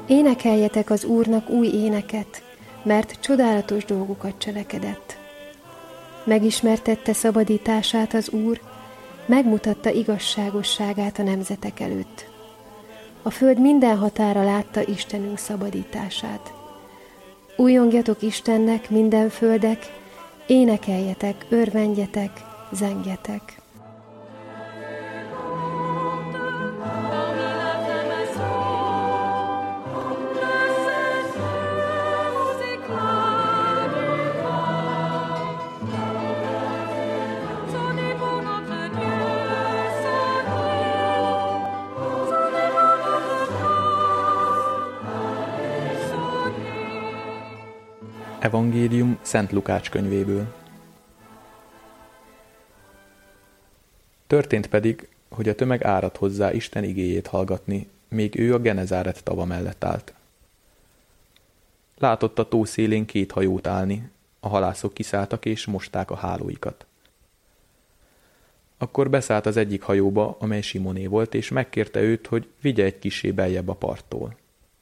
Énekeljetek az Úrnak új éneket, mert csodálatos dolgokat cselekedett. Megismertette szabadítását az Úr, megmutatta igazságosságát a nemzetek előtt. A föld minden határa látta Istenünk szabadítását. Újongjatok Istennek, minden földek, énekeljetek, örvendjetek, zengjetek. Evangélium Szent Lukács könyvéből. Történt pedig, hogy a tömeg áradt hozzá Isten igéjét hallgatni, még ő a Genezáret tava mellett állt. Látott a tó szélén 2 hajót állni, a halászok kiszálltak és mosták a hálóikat. Akkor beszállt az egyik hajóba, amely Simoné volt, és megkérte őt, hogy vigye egy kissé beljebb a parttól.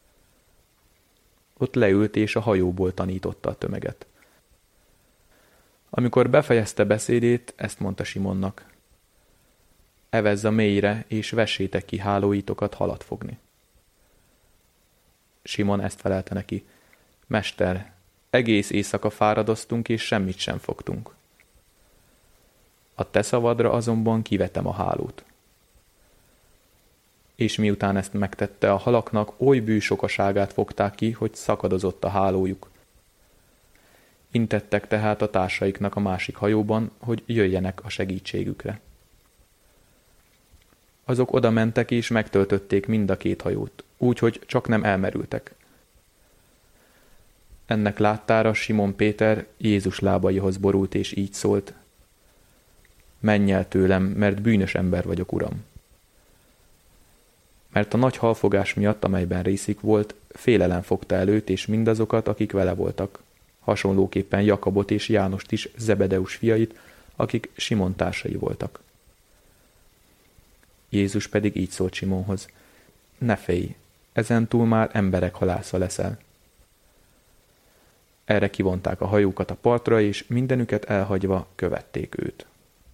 Ott leült, és a hajóból tanította a tömeget. Amikor befejezte beszédét, ezt mondta Simonnak: evezz a mélyre, és vessétek ki hálóitokat halat fogni. Simon ezt felelte neki: Mester, egész éjszaka fáradoztunk, és semmit sem fogtunk. A te szavadra azonban kivetem a hálót. És miután ezt megtette, a halaknak oly bű sokaságát fogták ki, hogy szakadozott a hálójuk. Intettek tehát a társaiknak a másik hajóban, hogy jöjjenek a segítségükre. Azok oda mentek és megtöltötték mind a 2 hajót, úgyhogy csak nem elmerültek. Ennek láttára Simon Péter Jézus lábaihoz borult és így szólt: menj el tőlem, mert bűnös ember vagyok, Uram. Mert a nagy halfogás miatt, amelyben részük volt, félelem fogta el őt és mindazokat, akik vele voltak, hasonlóképpen Jakabot és Jánost is, Zebedeus fiait, akik Simon társai voltak. Jézus pedig így szólt Simonhoz: ne félj, ezentúl már emberek halásza leszel. Erre kivonták a hajókat a partra, és mindenüket elhagyva követték őt.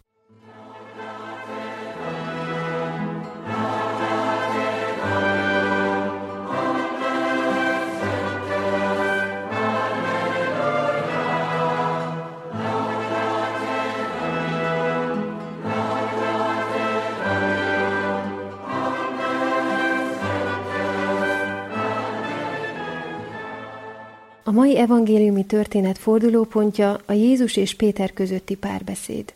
A mai evangéliumi történet fordulópontja a Jézus és Péter közötti párbeszéd.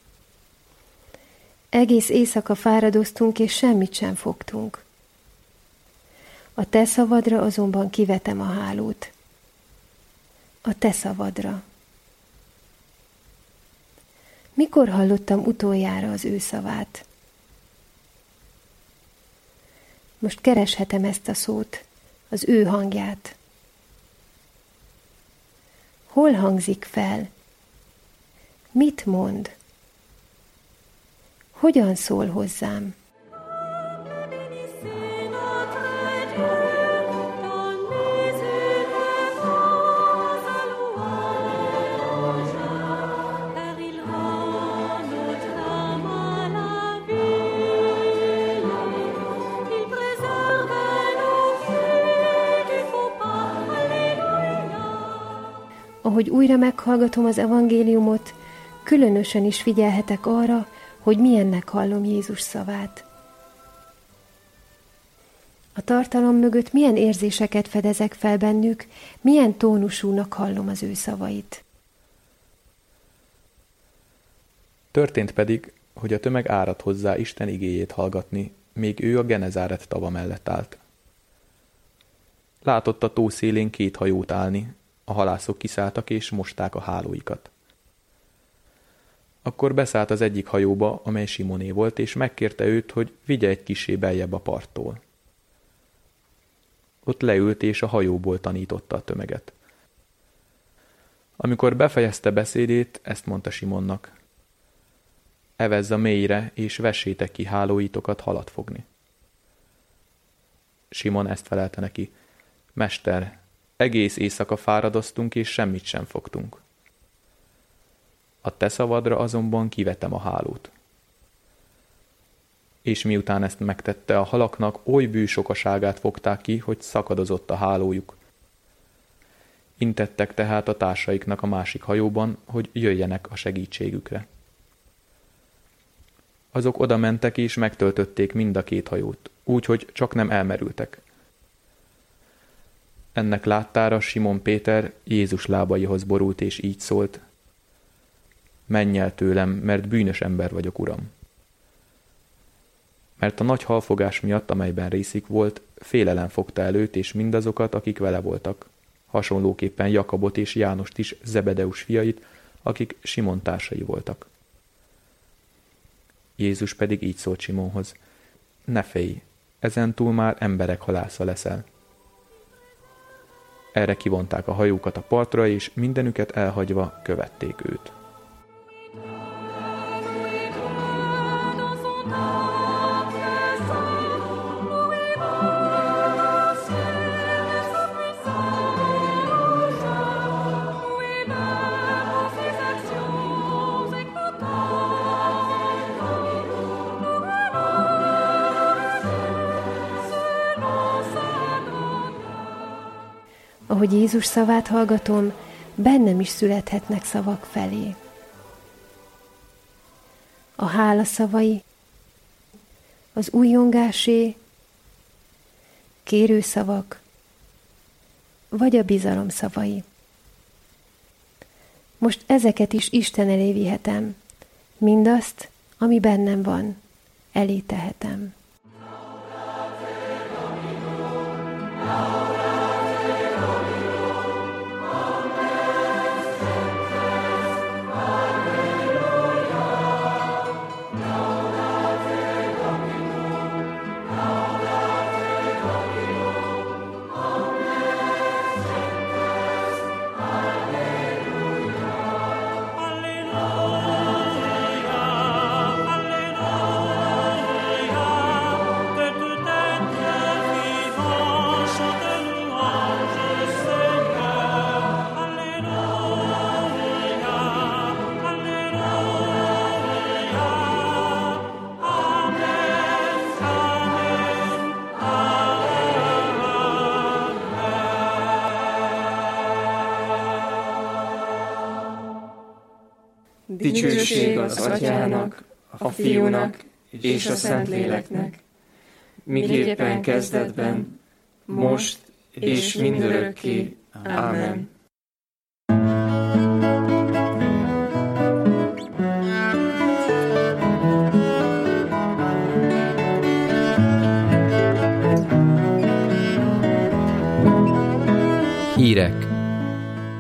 Egész éjszaka fáradoztunk, és semmit sem fogtunk. A te szavadra azonban kivetem a hálót. A te szavadra. Mikor hallottam utoljára az ő szavát? Most kereshetem ezt a szót, az ő hangját. Hol hangzik fel? Mit mond? Hogyan szól hozzám? Ahogy újra meghallgatom az evangéliumot, különösen is figyelhetek arra, hogy milyennek hallom Jézus szavát. A tartalom mögött milyen érzéseket fedezek fel bennük, milyen tónusúnak hallom az ő szavait. Történt pedig, hogy a tömeg áradt hozzá Isten igéjét hallgatni, még ő a Genezáret tava mellett állt. Látott a tó szélén 2 hajót állni, a halászok kiszálltak és mosták a hálóikat. Akkor beszállt az egyik hajóba, amely Simoné volt, és megkérte őt, hogy vigye egy kissé beljebb a parttól. Ott leült, és a hajóból tanította a tömeget. Amikor befejezte beszédét, ezt mondta Simonnak: evezz a mélyre, és vessétek ki hálóitokat halat fogni. Simon ezt felelte neki: Mester, egész éjszaka fáradoztunk, és semmit sem fogtunk. A te szavadra azonban kivetem a hálót. És miután ezt megtette, a halaknak oly bű sokaságát fogták ki, hogy szakadozott a hálójuk. Intettek tehát a társaiknak a másik hajóban, hogy jöjjenek a segítségükre. Azok oda mentek és megtöltötték mind a két hajót, úgyhogy csak nem elmerültek. Ennek láttára Simon Péter Jézus lábaihoz borult és így szólt: menj el tőlem, mert bűnös ember vagyok, Uram. Mert a nagy halfogás miatt, amelyben részik volt, félelem fogta el őt és mindazokat, akik vele voltak, hasonlóképpen Jakabot és Jánost is, Zebedeus fiait, akik Simon társai voltak. Jézus pedig így szólt Simonhoz: ne félj, ezentúl már emberek halásza leszel. Erre kivonták a hajókat a partra, és mindenüket elhagyva követték őt. Ahogy Jézus szavát hallgatom, bennem is születhetnek szavak felé. A hála szavai, az újongásé, kérőszavak, vagy a bizalom szavai. Most ezeket is Isten elé vihetem, mindazt, ami bennem van, elé tehetem. Dicsőség az Atyának, a Fiúnak és a Szentléleknek, miképpen kezdetben, most és mindörökké. Ámen. Hírek